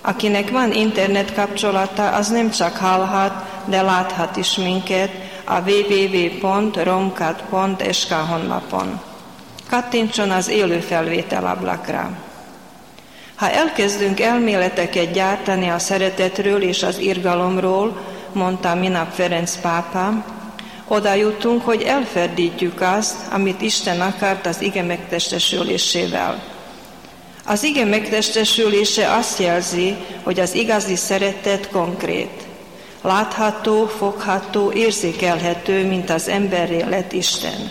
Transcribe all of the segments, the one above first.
Akinek van internet kapcsolata, az nem csak hallhat, de láthat is minket a www.romkat.sk honlapon. Kattintson az élő felvétel ablakra. Ha elkezdünk elméleteket gyártani a szeretetről és az irgalomról, mondta minap Ferenc pápa, oda jutunk, hogy elferdítjük azt, amit Isten akart az ige megtestesülésével. Az ige megtestesülése azt jelzi, hogy az igazi szeretet konkrét, látható, fogható, érzékelhető, mint az emberré lett Isten.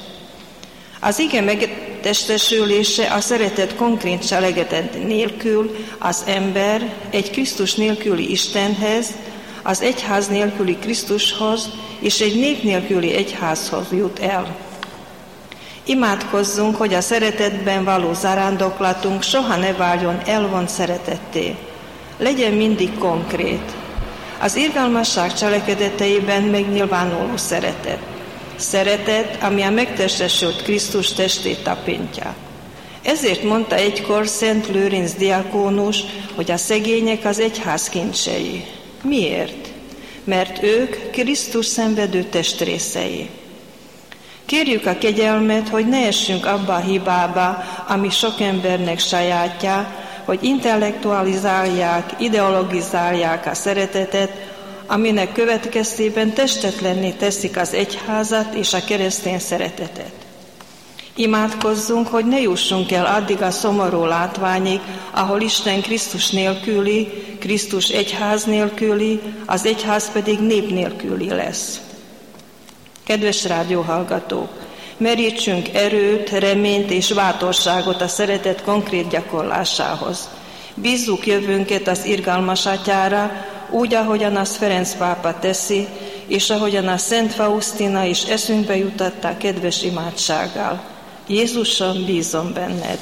Az ige megtestesülése a szeretet konkrét cselekedet nélkül az ember egy Krisztus nélküli Istenhez, az egyház nélküli Krisztushoz és egy nép nélküli egyházhoz jut el. Imádkozzunk, hogy a szeretetben való zarándoklatunk soha ne váljon elvont szeretetté. Legyen mindig konkrét. Az irgalmasság cselekedeteiben megnyilvánuló szeretet. Szeretet, ami a megtestesült Krisztus testét tapintja. Ezért mondta egykor Szent Lőrinc diakónus, hogy a szegények az egyház kincsei. Miért? Mert ők Krisztus szenvedő testrészei. Kérjük a kegyelmet, hogy ne essünk abba a hibába, ami sok embernek sajátja, hogy intellektualizálják, ideologizálják a szeretetet, aminek következtében testetlenné teszik az egyházat és a keresztény szeretetet. Imádkozzunk, hogy ne jussunk el addig a szomorú látványig, ahol Isten Krisztus nélküli, Krisztus egyház nélküli, az egyház pedig nép nélküli lesz. Kedves rádióhallgatók, merítsünk erőt, reményt és bátorságot a szeretet konkrét gyakorlásához. Bízzuk jövőnket az irgalmas atyára, úgy, ahogyan az Ferenc pápa teszi, és ahogyan a Szent Faustina is eszünkbe jutatta kedves imádsággal. Jézusom, bízom benned!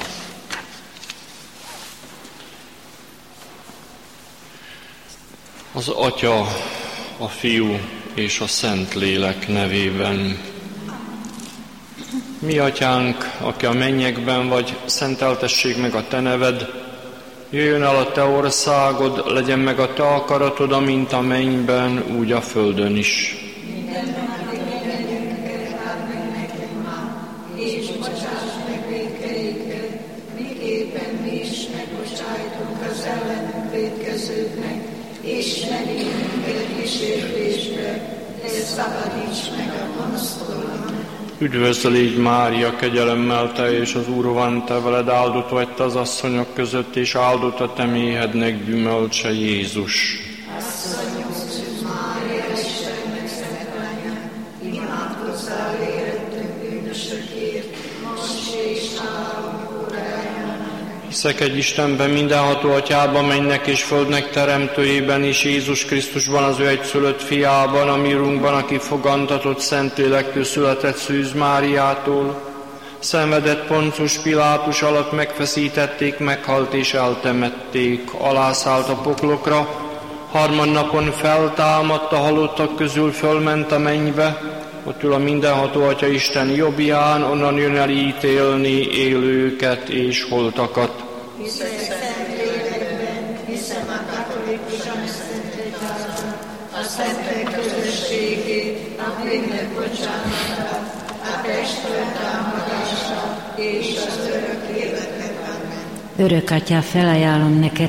Az Atya, a Fiú és a Szent Lélek nevében. Mi Atyánk, aki a mennyekben vagy, szenteltessék meg a Te neved, jöjjön el a Te országod, legyen meg a Te akaratod, amint a mennyben, úgy a földön is. És bocsáss meg vétkeinket, miképpen mi is megbocsájtunk az ellenünk vétkezőknek, és ne vigy minket kísértésbe, de szabadíts meg a gonosztól. Üdvözl légy Mária, kegyelemmel teljes, az Úr van te veled, áldott vagy te az asszonyok között, és áldott a te méhednek gyümölcse, Jézus. Asszonyok szűz Mária, Istennek szent Anya, imádkozzál érettünk bűnösökért, most és halálunk óráján. Hiszek egy Istenben, mindenható Atyában, mennynek és földnek teremtőjében, és Jézus Krisztusban, az ő egyszülött fiában, a mi Urunkban, aki fogantatott Szentlélektől született Szűz Máriától, szenvedett Poncius Pilátus alatt, megfeszítették, meghalt és eltemették, alászállt a poklokra, harmadnapon feltámadt, a halottak közül fölment a mennybe, ott ül a mindenható Atya Isten jobbján, onnan jön el ítélni élőket és holtakat. Hiszek Szentlélekben, hiszem a katolikus szentegyházat, a szentek közösségét, a bűnök bocsánatát, a test föltámadását és az örök életet. Amen. Örök Atyá, felajánlom neked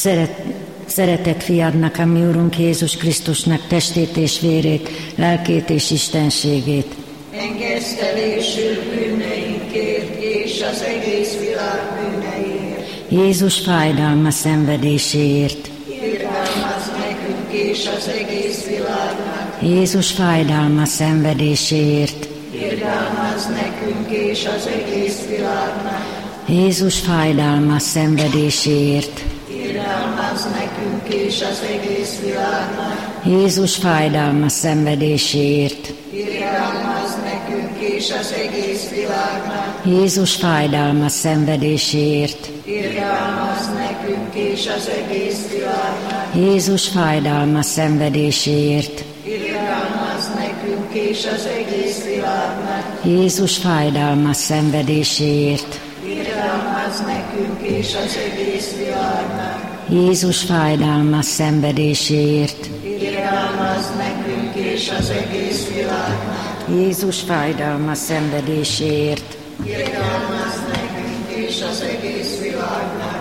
szeretett fiadnak, a mi Urunk Jézus Krisztusnak testét és vérét, lelkét és istenségét. Engesztelésül bűneinkért és az egész világ bűneiért. Jézus fájdalma szenvedéséért. Irgalmazz nekünk és az egész világnak. Jézus fájdalma szenvedéséért. Irgalmazz nekünk és az egész világnak. Jézus fájdalma szenvedéséért. Irgalmazz nekünk és az egész világnak. Jézus fájdalma szenvedéséért. Irgalmazz nekünk és az egész világnak. Jézus fájdalma szenvedéséért. Irgalmazz nekünk és az egész világnak. Jézus fájdalma szenvedéséért. Irgalmazz nekünk és az egész világnak. Jézus fájdalma szenvedéséért. Irgalmazz nekünk és az egész világnak. Jézus fájdalmas szenvedéséért. Irgalmazz nekünk és az egész világnak. Jézus fájdalmas szenvedéséért. Irgalmazz nekünk és az egész világnak.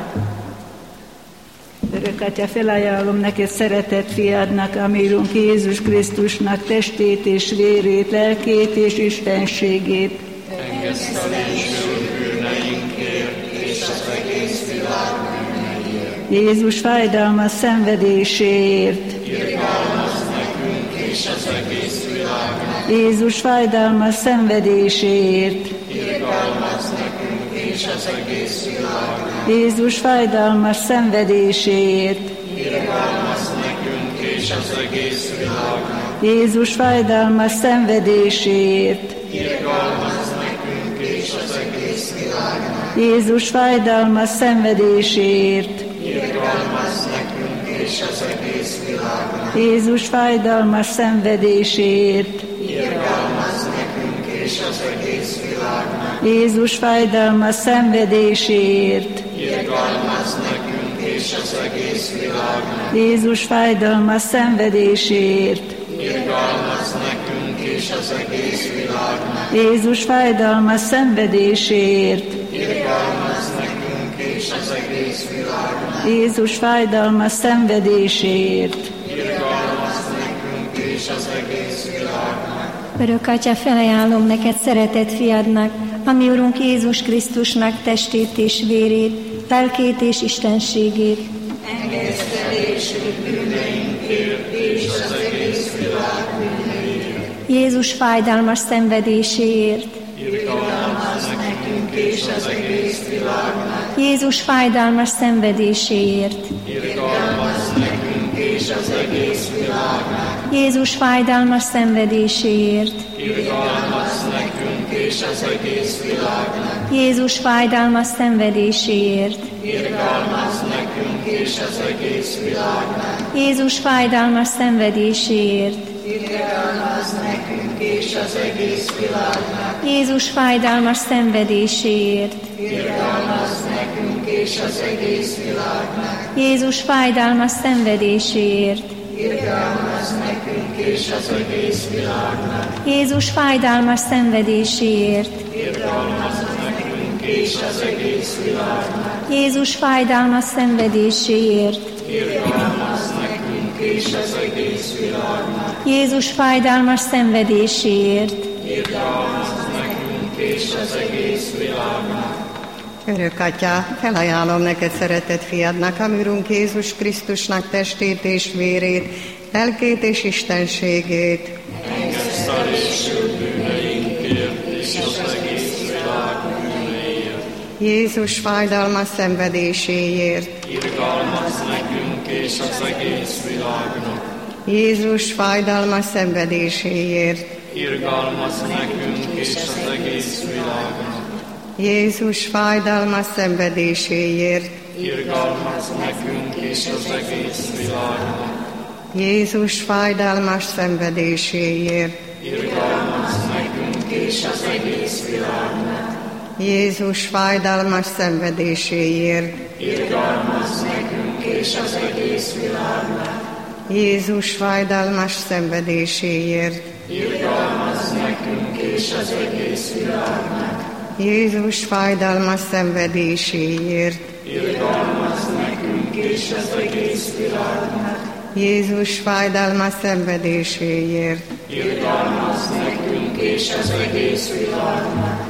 Örökatya, felajánlom neked szeretett fiadnak, a mi Urunk Jézus Krisztusnak testét és vérét, lelkét és istenségét. Engesztelésül bűneinkért és az egész világ bűneiért. Jézus fájdalmas szenvedéséért. Irgalmazz nekünk és az egész világnak. Jézus fájdalmas szenvedéséért. Irgalmazz nekünk és az egész világnak. Jézus fájdalmas szenvedéséért. Irgalmazz nekünk és az egész világnak. Jézus fájdalmas szenvedéséért. Irgalmazz nekünk és az egész világnak. Jézus fájdalmas szenvedéséért. Irgalmazz nekünk és az egész világnak. Jézus fájdalmas szenvedéséért. Irgalmazz nekünk és az egész világnak. Jézus fájdalmas szenvedéséért. Irgalmazz nekünk és az egész világnak. Jézus fájdalmas szenvedéséért. Irgalmazz nekünk és az egész világnak. Jézus fájdalmas szenvedéséért. Irgalmazz nekünk és az egész világnak. Jézus fájdalmas szenvedéséért. Irgalmazz nekünk és az egész világnak. Örökatya, felajánlom neked szeretett fiadnak, a mi Urunk Jézus Krisztusnak testét és vérét, lelkét és istenségét. Engesztelésül bűneinkért és az egész világ bűneiért. Jézus fájdalmas szenvedéséért. Irgalmazz nekünk és az egész világnak. Jézus fájdalmas szenvedéséért. Irgalmazz nekünk és az egész világnak. Jézus fájdalmas szenvedéséért. Irgalmazz nekünk és az egész világnak. Jézus fájdalmas szenvedéséért. Irgalmazz nekünk és az egész világnak. Jézus fájdalmas szenvedéséért. Irgalmazz nekünk és az egész világnak. Jézus fájdalmas szenvedéséért. Irgalmazz nekünk és az egész világnak. Jézus fájdalmas szenvedéséért. Irgalmazz nekünk és az egész világnak. Jézus fájdalmas szenvedéséért. Irgalmazz nekünk és az egész világnak. Jézus fájdalmas szenvedéséért. Irgalmazz nekünk és az egész világnak. Jézus fájdalmas szenvedéséért. Irgalmazz nekünk és az egész világnak. Örökatya, felajánlom neked szeretett fiadnak, a mi Urunk Jézus Krisztusnak testét és vérét, lelkét és istenségét. Engesztelésül bűneinkért és az egész világ bűneiért. Jézus fájdalmas szenvedéséért. Irgalmazz nekünk és az egész világnak. Jézus fájdalmas szenvedéséért. Irgalmazz nekünk és az egész világnak. Jézus fájdalmas szenvedéséért. Irgalmazz nekünk és az egész világnak. Jézus fájdalmas szenvedéséért. Irgalmazz nekünk és az egész világnak. Jézus fájdalmas szenvedéséért. Irgalmazz nekünk és az egész világnak. Jézus fájdalmas szenvedéséért. Irgalmazz nekünk és az egész világnak. Jézus fájdalmas szenvedéséért. Irgalmazz nekünk és az egész világnak. Jézus fájdalmas szenvedéséért. Irgalmazz nekünk és az egész világnak.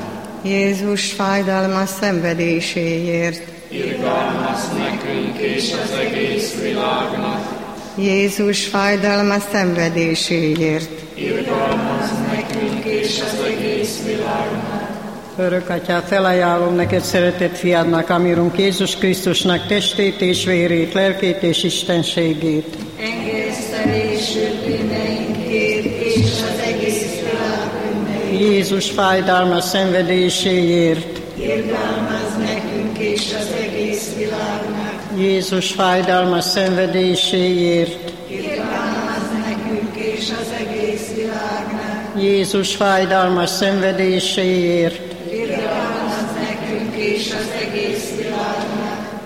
Jézus fájdalmas szenvedéséért. Irgalmazz nekünk és az egész világnak. Jézus fájdalmas szenvedéséért. Irgalmazz nekünk és az egész világnak. Örökatya, felajánlom neked szeretett fiadnak, a mi Urunk Jézus Krisztusnak testét és vérét, lelkét és istenségét. Engesztelésül bűneinkért és az egész világ bűneiért. Jézus fájdalmas szenvedéséért. Irgalmazz nekünk és az egész világnak. Jézus fájdalmas szenvedéséért. Irgalmazz nekünk és az egész világnak. Jézus fájdalmas szenvedéséért. Irgalmazz nekünk és az egész világnak.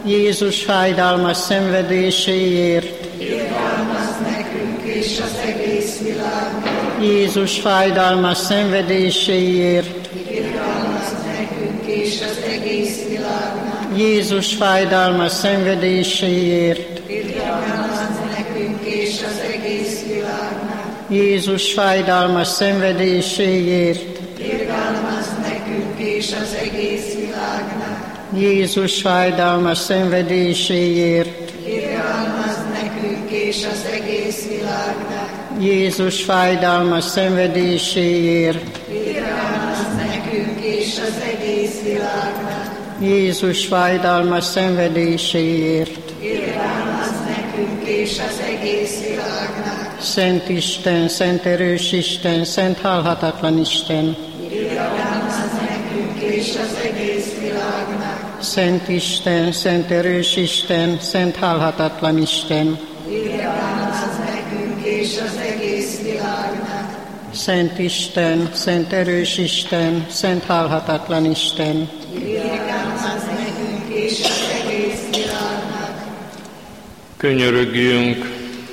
Jézus fájdalmas szenvedéséért, irgalmazz nekünk és az egész világnak. Jézus fájdalmas szenvedéséért, Irgalmazz nekünk és az egész világnak. Jézus fájdalmas szenvedéséért, Irgalmazz nekünk és az egész világnak. Jézus fájdalmas szenvedéséért, Irgalmazz nekünk és az egész világnak. Jézus fájdalmas szenvedéséért, Irgalmazz nekünk és az egész világnak. Jézus fájdalmas szenvedéséért, Irgalmazz nekünk és az egész világnak. Jézus fájdalmas szenvedéséért. Irgalmazz nekünk és az egész világnak. Szent Isten, szent erős Isten, szent halhatatlan Isten, Irgalmazz nekünk és az egész világnak. Szent Isten, szent erős Isten, szent halhatatlan Isten, Irgalmazz nekünk és az egész világnak. Szent Isten, szent erős Isten, szent halhatatlan Isten, Irgalmazz nekünk és az egész világnak. Könyörögjünk!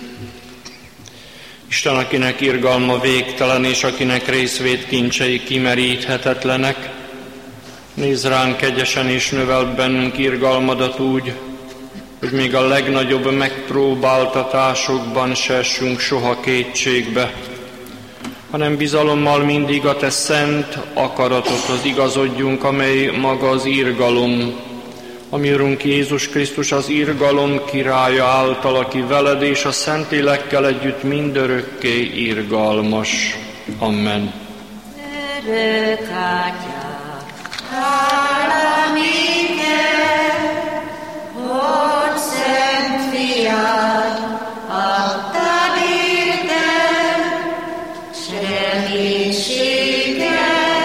Isten, akinek irgalma végtelen, és akinek részvét kincsei kimeríthetetlenek, nézz ránk kegyesen és növeld bennünk irgalmadat úgy, hogy még a legnagyobb megpróbáltatásokban se essünk soha kétségbe, hanem bizalommal mindig a te szent akaratodhoz igazodjunk, amely maga az irgalom, ami Urunk Jézus Krisztus az irgalom királya által, aki veled és a Szentlélekkel együtt mindörökké irgalmas. Amen. Örök Atyám, hála néked, hogy szent fiad, adtad értem, s reménységet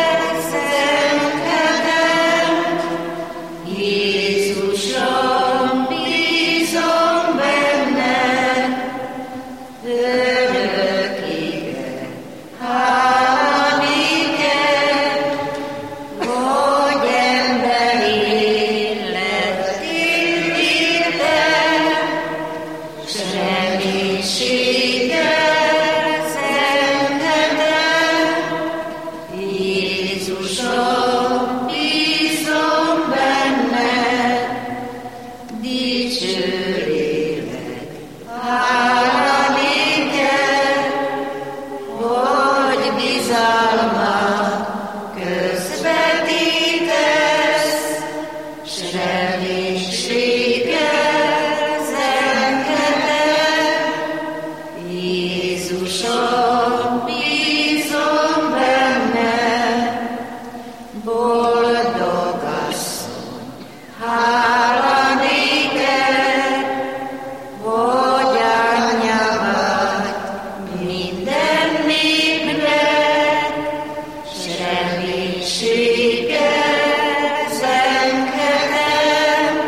szenvedem. Jézusom, bízom benned, örökké. Hála néked, hogy emberi életét éltem, s reménységet szenvedem. Jézusom, bízom benned, dicsőrélek. Hála néked, hogy bizalmat közvetítesz, s reménységet szenvedem. Jézusom, bízom benned, boldog asszony. Hála néked, hogy anyja vagy minden népnek, s reménységet szenvedem.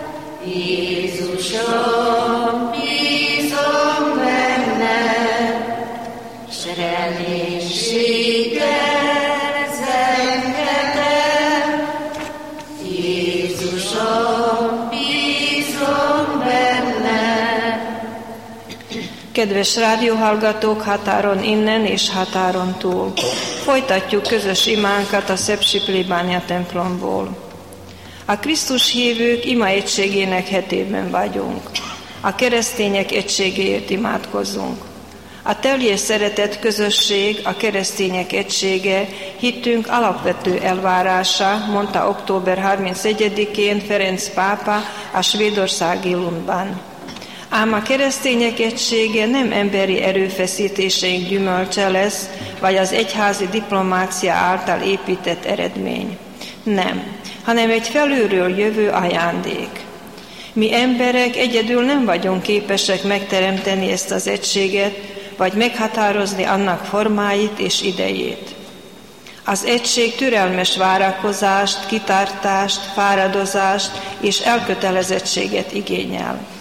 Jézusom, bízom benned, s reménységet szenvedem. Jézusom, bízom benned. Kedves rádióhallgatók határon innen és határon túl, folytatjuk közös imánkat a szepsi plébánia templomból. A Krisztus hívők ima egységének hetében vagyunk. A keresztények egységéért imádkozzunk. A teljes szeretet közösség, a keresztények egysége hittünk alapvető elvárása, mondta október 31-én Ferenc pápa a svédországi Lundban. Ám a keresztények egysége nem emberi erőfeszítéseink gyümölcse lesz, vagy az egyházi diplomácia által épített eredmény. Nem, hanem egy felülről jövő ajándék. Mi emberek egyedül nem vagyunk képesek megteremteni ezt az egységet, vagy meghatározni annak formáit és idejét. Az egység türelmes várakozást, kitartást, fáradozást és elkötelezettséget igényel.